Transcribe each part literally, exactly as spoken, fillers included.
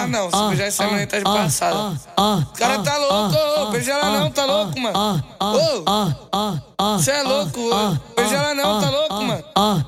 amarrar não, se beijar essa menina tá de passada. O cara tá louco, beija ela não, tá louco, mano. Ô, cê é louco, beija ela não, tá louco, mano.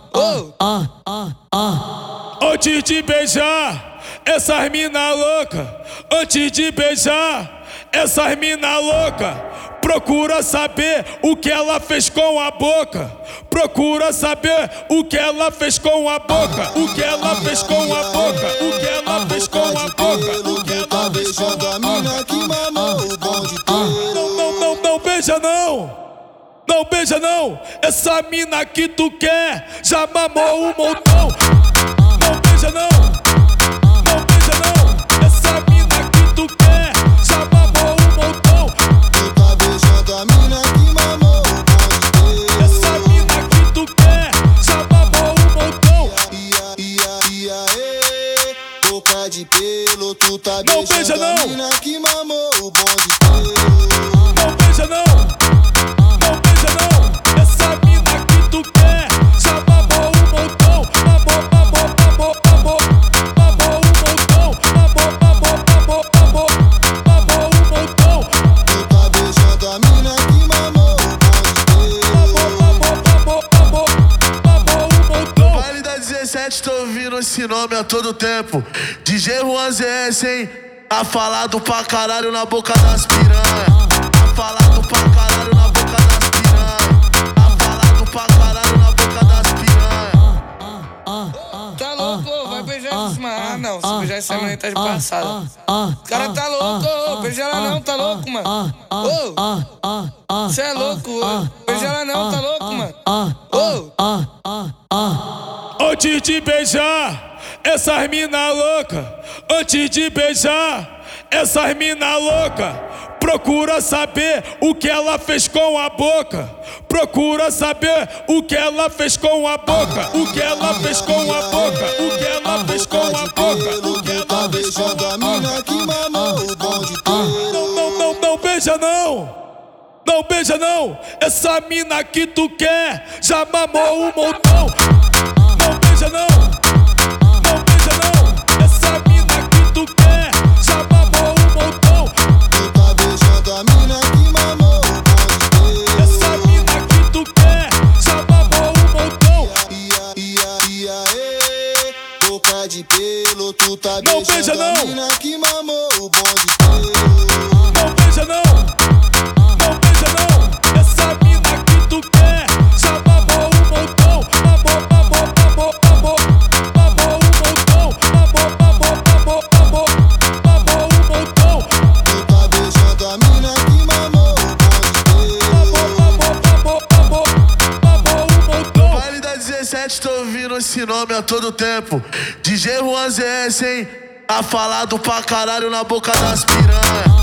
Ô, antes de beijar essas mina louca, antes de beijar essas mina louca, procura saber o que ela fez com a boca. Procura saber o que ela fez com a boca. O que ela fez com a boca. O que ela fez com a boca. O que ela beijando a mina que mamou o bonde inteiro. Não, não, não, não beija não. Não beija não. Essa mina que tu quer já mamou um montão. Não beija não. Não beija não. Essa mina que tu quer já mamou um montão. Tu tá beijando a mina que mamou o bonde inteiro. Essa mina que tu quer já mamou um montão. Ia, ia, ia, ê, boca de pelo. Tu tá não beijando beija, não. a mina que mamou o bonde inteiro. Não beija não. Não beija não. Essa mina que tu quer já mamou um montão. Mamou, mamou, mamou, mamou. Mamou um montão. Mamou, mamou, mamou, mamou. Mamou um montão. Tu tá beijando a mina que mamou o bonde inteiro. Mamou, mamou, mamou, mamou. Mamou um montão. No baile da dezessete tô ouvindo esse nome a todo tempo. D J Juan Z S, hein? Tá falado pra caralho na boca das piranha. Tá falado pra caralho na boca das piranha. Tá falado pra caralho na boca das piranha. tá louco, vai beijar essa amarrar não, se beijar essa menina tá de passada. O cara tá louco, beija ela não, tá louco, mano. Ô, cê é louco, beija ela não, tá louco, mano. Ô, antes de beijar essas mina louca, antes de beijar essas mina louca, procura saber o que ela fez com a boca. Procura saber o que ela fez com a boca. O que ela fez com a boca. O que ela fez com a boca. O que Tu tá ela fez com a beijando a mina que mamou o bonde inteiro. Não, não, não, não beija não. Não beija não. Essa mina que tu quer já mamou um montão. Não beija não. Não beija não. Essa mina que tu quer já mamou um montão. Tu tá beijando a mina que mamou o bonde inteiro. Essa mina que tu quer já mamou um montão. Ia, ia, ia, ê, boca de pelo. Tu tá Não beija, beijando a não. mina que mamou o bonde inteiro. Não beija não. Não beija não. Essa mina que tu quer já mamou um montão. Mamou, mamou, mamou, mamou. Mamou um montão. Mamou, mamou, mamou, mamou. Mamou um montão. Tu tá beijando a mina que mamou o bonde inteiro. Mamou, mamou, mamou, mamou. Mamou um montão. No baile da dezessete tô ouvindo esse nome a todo tempo. D J Juan Z S, hein? Tá falado pra caralho na boca das piranha.